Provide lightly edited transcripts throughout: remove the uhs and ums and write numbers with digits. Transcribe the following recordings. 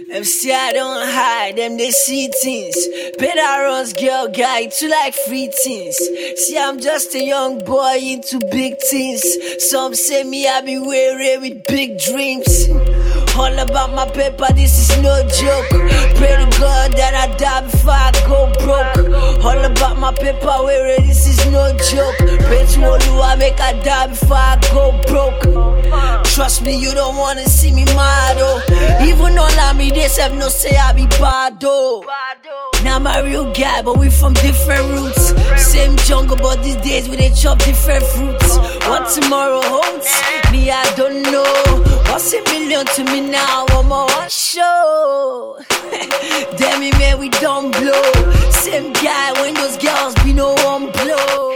Them say I don't hide, them they see things. Better runs, girl, guy, to like free things. See, I'm just a young boy into big things. Some say me I be weary with big dreams. All about my paper, this is no joke. Pray to God that I die before I go broke. All about my paper, weary, this is no joke. Pray to Oluwa, make I die before I go broke. Trust me, you don't wanna see me mad, oh. Even on me, they have no say I be bad, oh. Now I'm a real guy, but we from different roots. Same jungle, but these days we they chop different fruits. What tomorrow holds, me I don't know. What's a million to me now? I'm on one show. Damn it, man, we don't blow. Same guy when those girls be no one blow.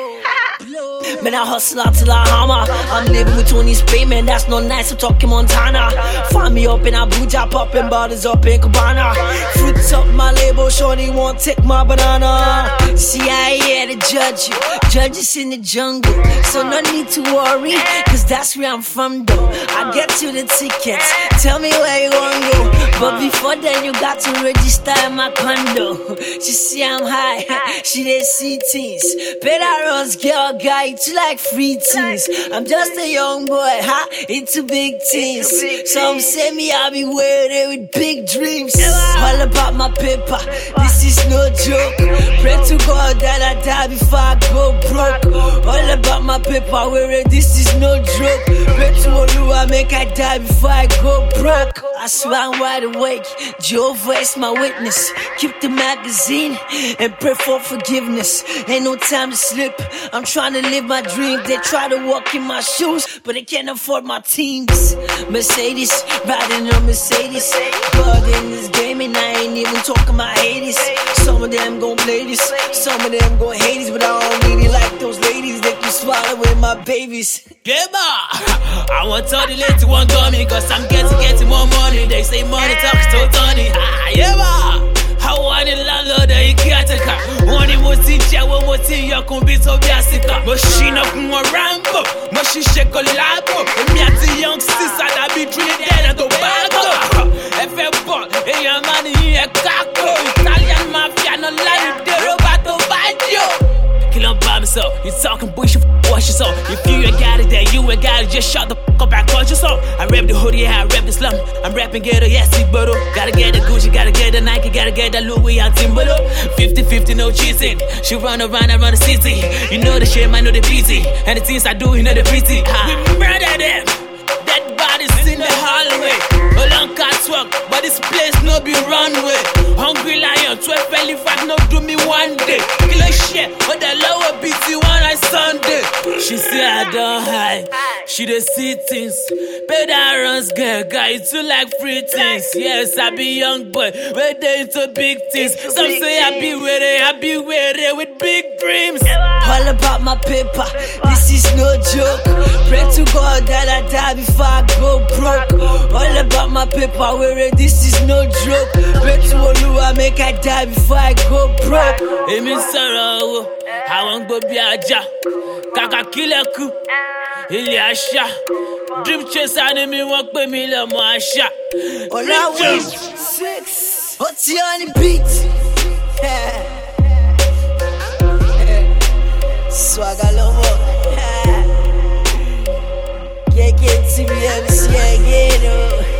Man, I hustle out till I hammer. I'm living with Tony's pay, man, that's not nice. I'm talking Montana. Find me up in Abuja, popping bottles up in Cabana. Fruits up my label, shorty won't take my banana. See, I here to judge you. Judges in the jungle, so no need to worry, cause that's where I'm from though. I get you the tickets, tell me where you wanna go. But before then, you got to register in my condo. She see I'm high, she didn't see things. Better runs, girl, guy, to like free things. I'm just a young boy, into big things. Some say me I be weary with big dreams. All about my paper, this is no joke. Pray to God that I die before I go broke. All about my paper, weary, this is no joke. Pray to Oluwa, make I die before I go broke. I swear I'm wide awake, Jehovah is my witness. Keep the magazine and pray for forgiveness. Ain't no time to slip, I'm trying to live my dream. They try to walk in my shoes, but they can't afford my teams. Mercedes, riding on Mercedes. God in this game and I ain't even talking about haters. Some of them gon' play this, some of them gon' hate this, but I don't really like those ladies that can swallow with my babies. Get back! I want to the lady one gummy, cause I'm getting more money. They say money talks to Tony. Yeah, I want the landlord that you can't take her. Only most in jail, one more thing you can be so basic. But she not more rambo, but she shake a labo. And me at the young sister that be Trinidad and Tobago. If you bought, and your money in a caco. Italian mafia, no lie, the Roberto Baggio. Kill up by myself, you talking bullshit, watch yourself. If you ain't got it, then you ain't got it, just shut the fuck up and watch yourself. I rap the hoodie, I rap the slum. I'm rapping ghetto, yes, big bottle. Gotta get the Gucci, gotta get the Nike, gotta get the Louis and Timberlo. 50-50, no cheating. She run around the city. You know the shit, I know the busy. And the things I do, you know the pretty. We murder them. Dead bodies in the hallway. A long cat's walk, but this place no be runway. Hungry lion, 12 elephant, no do me one day. Kill a shit, but the lower BT one I Sunday. She say I don't hide, she dey see things. Better runs, girl, guy, you like free things. Yes, I be young boy, but they into big things. Some say I be weary with big dreams. All about my paper, this is no joke. Pray to God that I die before I go broke. All about my paper, weary, this is no joke. Pray to Oluwa, make I die before I go broke. Emi sọ̀rọ̀ àwọn gbòbí ajá, kàkà kílẹ̀ kú, ilé àṣà. Dream chaser ni mi wọ́n pè mí lọ́mọ àṣà. Olawe 6, Oti on the beat. Swagger lover. Can't get to me, MC again, oh.